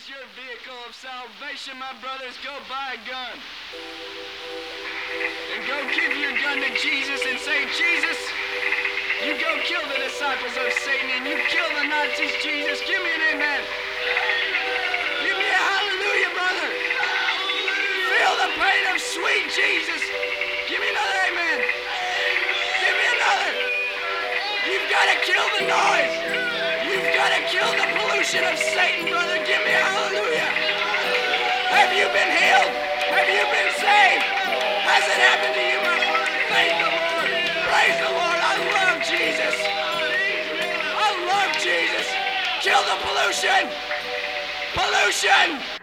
is your vehicle of salvation, my brothers. Go buy a gun. And go give your gun to Jesus and say, Jesus, you go kill the disciples of Satan and you kill the Nazis, Jesus. Give me an amen. Give me a hallelujah, brother. Feel the pain of sweet Jesus. Give me another amen. Give me another. You've got to kill the noise. You've got to kill the pollution of Satan, brother. Give me a hallelujah. Have you been healed? Have you been saved? Has it happened to you, my brother? Thank the Lord. Praise the Lord. I love Jesus. I love Jesus. Kill the pollution. Pollution.